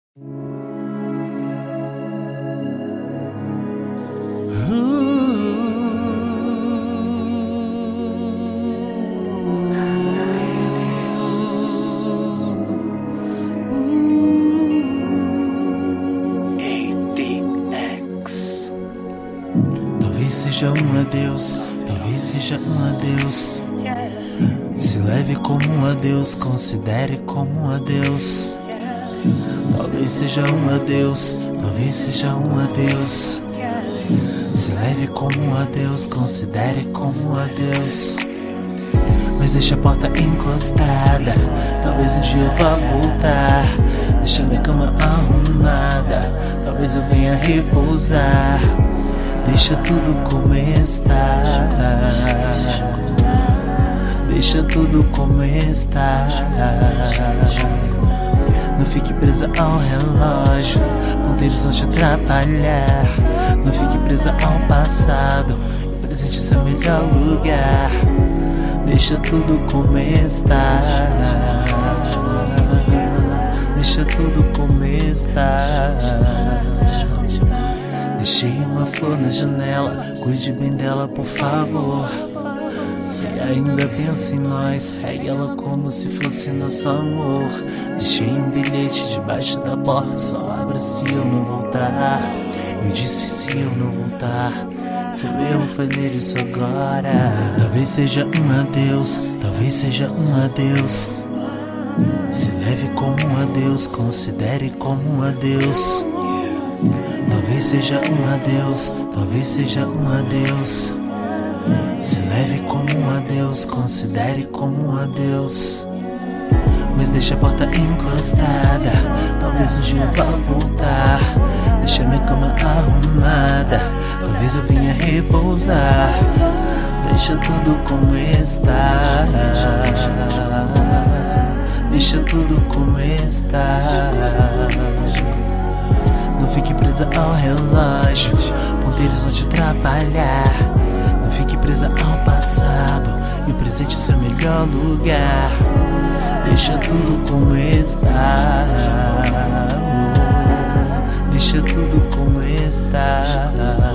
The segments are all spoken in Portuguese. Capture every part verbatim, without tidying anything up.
Talvez seja um adeus, talvez seja um adeus. Se leve como um adeus, considere como um adeus. Talvez seja um adeus, talvez seja um adeus. Se leve como um adeus, considere como um adeus. Mas deixa a porta encostada, talvez um dia eu vá voltar. Deixa minha cama arrumada, talvez eu venha repousar. Deixa tudo como está, deixa tudo como está. Não fique presa ao relógio, ponteiros vão te atrapalhar. Não fique presa ao passado, o presente é seu melhor lugar. Deixa tudo como está, deixa tudo como está. Deixei uma flor na janela, cuide bem dela por favor. Se ainda pensa em nós, regue ela como se fosse nosso amor. Deixei um bilhete debaixo da porta, só abra se eu não voltar. Eu disse se eu não voltar, seu erro foi ler isso agora. Talvez seja um adeus, talvez seja um adeus. Se leve como um adeus, considere como um adeus. Talvez seja um adeus, talvez seja um adeus. Se leve como um adeus, considere como um adeus. Mas deixa a porta encostada, talvez um dia eu vá voltar. Deixa minha cama arrumada, talvez eu venha repousar. Deixa tudo como está, deixa tudo como está. Não fique presa ao relógio, ponteiros vão te atrapalhar. Não fique presa ao passado, e o presente é seu melhor lugar. Deixa tudo como está, deixa tudo como está.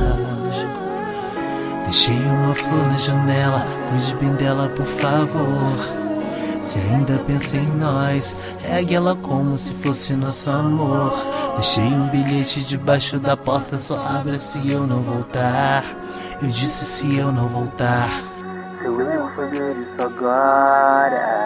Deixei uma flor na janela, cuide bem dela por favor. Se ainda pensa em nós, regue ela como se fosse nosso amor. Deixei um bilhete debaixo da porta, só abra se eu não voltar. Eu disse se eu não voltar. Seu erro foi ver isso agora.